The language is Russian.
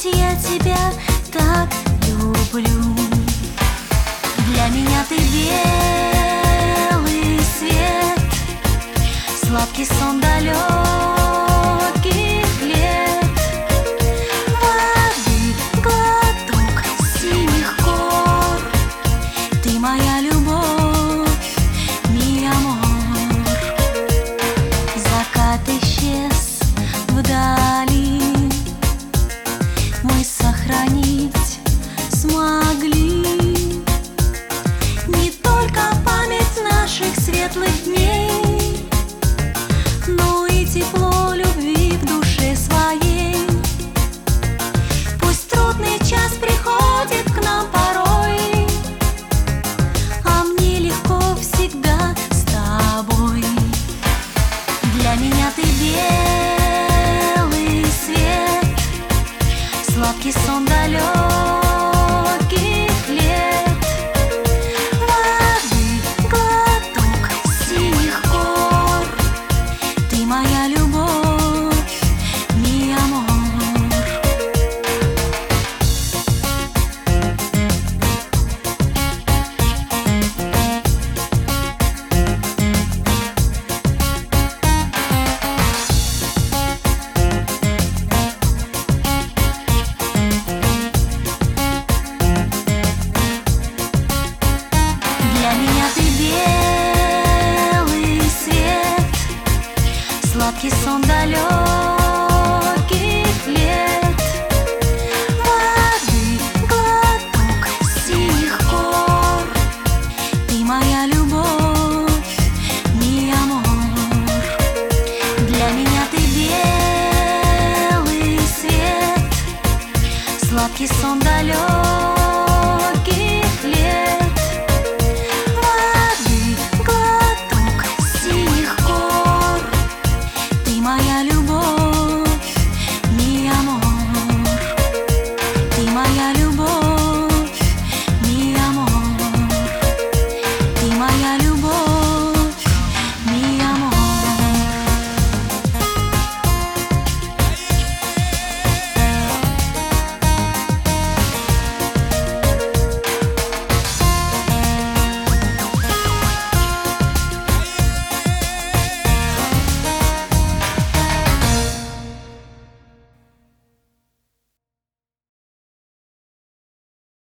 ведь я тебя так люблю. Для меня ты белый свет, сладкий сон далеких лет, воды глоток синих гор. Ты моя любовь, mi amor. Закат исчез вдали, мы сохранить смогли не только память наших светлых дней, но и тепло любви в душе своей. Пусть трудный час приходит к нам порой, а мне легко всегда с тобой. Для меня ты белый свет, сладкий сон далеких лет, воды глоток синих гор. Ты моя любовь, mi amor. Для меня ты белый свет, сладкий сон далеких лет, воды глоток синих гор. Ты моя любовь, mi amor. Для меня ты белый свет, сладкий сон далеких